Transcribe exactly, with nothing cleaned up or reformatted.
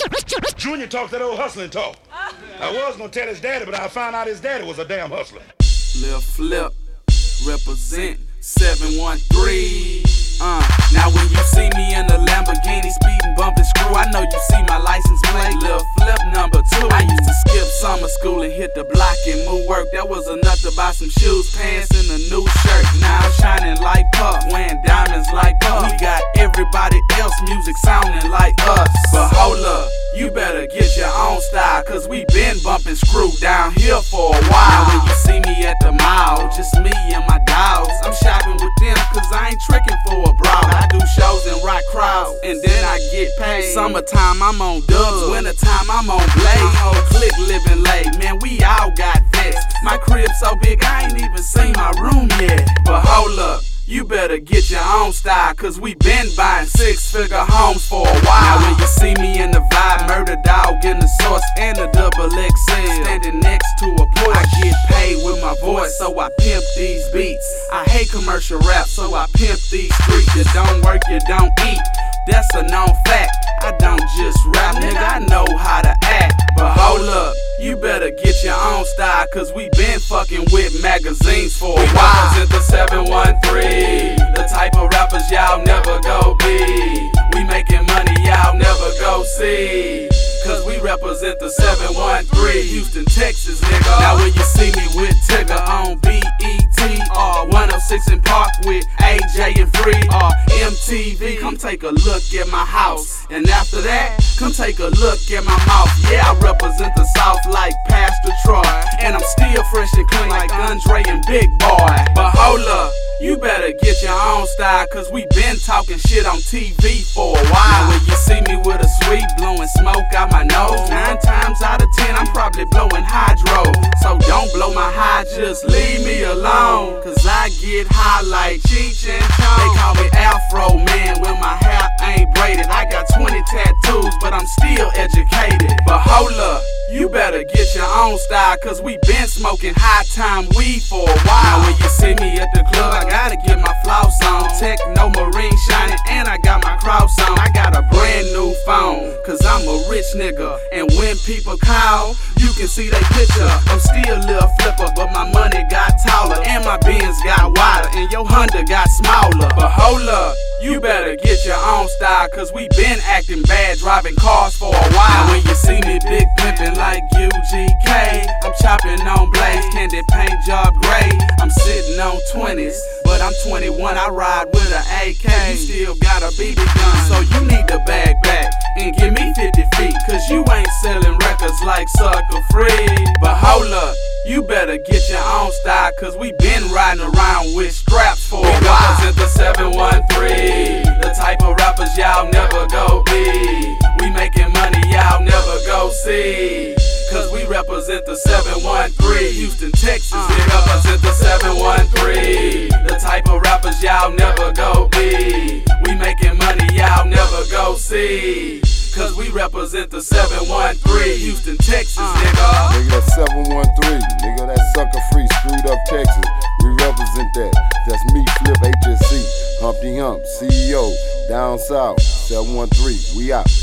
Junior talks that old hustling talk. I was gonna tell his daddy, but I found out his daddy was a damn hustler. Lil Flip, represent seven one three. Uh, now when you see me in the Lamborghini speeding, bumping screw, I know you see my license plate. Lil Flip number two. I used to skip summer school and hit the block and move work. That was enough to buy some shoes, pants, and a new shirt. Now I'm shining like Puff, wearing diamonds like Puff. We got everybody else music sounding like us. But hold up, you better get your own style, cause we been bumping screw down here for a while. Now when you see me at the mall, just me and my dogs, I'm shopping with them cause I ain't tricking for a broad. I do shows and rock crowds, and then I get paid. Summertime I'm on dubs, wintertime I'm on blaze. My whole clique living late, man, we all got vexed. My crib so big I ain't even seen my room yet. But hold up, you better get your own style, cause we been buying six-figure homes for a while. Now when you see me in the vibe, Murder Dog in the Source and the double X L, standing next to a Porsche. I get paid with my voice, so I pimp these beats. I hate commercial rap, so I pimp these streets. You don't work, you don't eat, that's a known fact. I don't just rap, nigga, I know how to act. But hold up, you better get your own style, cause we been fucking with magazines for a while. We represent the seven one three, the type of rappers y'all never go be. We making money y'all never go see, cause we represent the seven one three, Houston, Texas, nigga. Now when you see me with Tigger on B E T or one oh six in Park with A J and Free or M T V, come take a look at my house, and after that, come take a look at my mouth. Yeah, I represent the South like Pastor Troy, and I'm still fresh and clean like Andre and Big Boy. But hold up, you better get your own style, cause we been talking shit on T V for a while. Now when you see me with a sweet blowing smoke out my nose, nine times out of ten I'm probably blowing hydro. So don't blow my high, just leave me alone, cause I get high like Cheech and Chong. They call me Afro Man when my hair ain't braided. I got twenty tattoos, but I'm still educated. But hold up, you better get your own style, cause we been smoking high time weed for a while. Now when you see me at the club, I gotta get my floss on. Techno Marine shining, and I got my cross on. I got a brand new phone, cause I'm a rich nigga. And when people call, you can see they picture. I'm still Lil Flipper, but my money got taller, and my Benz got wider, and your Honda got smaller. But hold up, you better get your own style, cause we been acting bad driving cars for a while. Now when you see me big pimpin' like U G K, I'm chopping on blades, candy paint job gray. I'm sitting on twenties, but I'm twenty-one, I ride with an A K. You still got a B B gun, so you need to bag back and give me fifty feet, cause you ain't selling records like Sucker Free. But hold up, you better get your own style, cause we been riding around with straps for a while. We represent the seven one three, the type of rappers y'all never go be. We making money y'all never go see, cause we represent the seven one three, Houston, Texas. We represent the seven one three, the type of rappers y'all never go be. We making money y'all never go see, cause we represent the seven one three, Houston, Texas, nigga. Nigga, that seven one three, nigga, that Sucker Free, screwed up Texas. We represent that. That's me, Flip, H S C, Humpty Hump, C E O, down south, seven one three, we out.